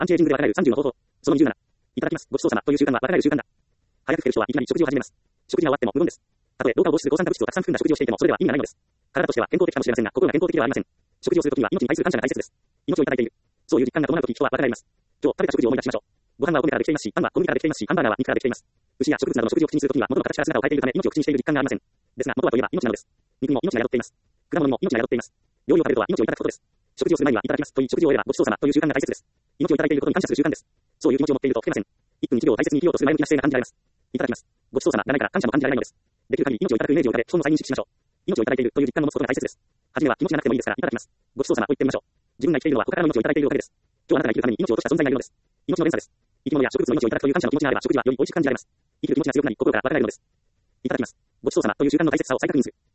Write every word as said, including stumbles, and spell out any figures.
アンチエイジングで若返るさんじゅうの方法。そのにじゅうなな。いただきます。ごちそうさまという習慣は若返る習慣だ。早く老ける人はいきなり食事を始めます。食事が終わっても無論です。たとえ老化を防止する抗酸化物質をたくさん含んだ食事をしていてもそれでは意味がないのです。体としては健康的かもしれませんが、心が健康的ではありません。食事をするときには命に対する感謝が大切です。命をいただいている。そういう実感が伴うとき人は若返ります。今日食べた食事を思い出しましょう。ご飯はお米からできていますし、パンは小麦からできていますし、ハンバーガーは肉からできています。牛や植物などの食事を口にするときには元の形から姿を変えているため命を口にしている実感がありません。ですが元はといえば命なのです。肉にも命が宿っています。果物にも命が宿っています。料理を食べるとは命をいただくことです。食事をする前にはいただきますという食事を終えればごちそうさまという習慣が大切です。命をいただいていることに感謝する習慣です。そういう気持ちを持っていると老けません。一分一秒を大切に生きようとする前向きな姿勢が感じられます。いただきます。ごちそうさまがないから感謝も感じられないのです。できる限り命をいただくイメージを浮かべ、基本の再認識しましょう。命をいただいているという実感を持つことが大切です。はじめは気持ちがなくてもいいですから、いただきます。ごちそうさまと言ってみましょう。自分が生きているのは他からの命をいただいているおかげです。今日あなたが生きるために命を落とした存在がいるのです。命の連鎖です。生き物や植物の命をいただくという感謝の気持ちがあれば食事はより美味しく感じられます。生きる気持ちが強くなり心が若返るのです。いただきます。ごちそうさまという習慣の大切さを再確認する。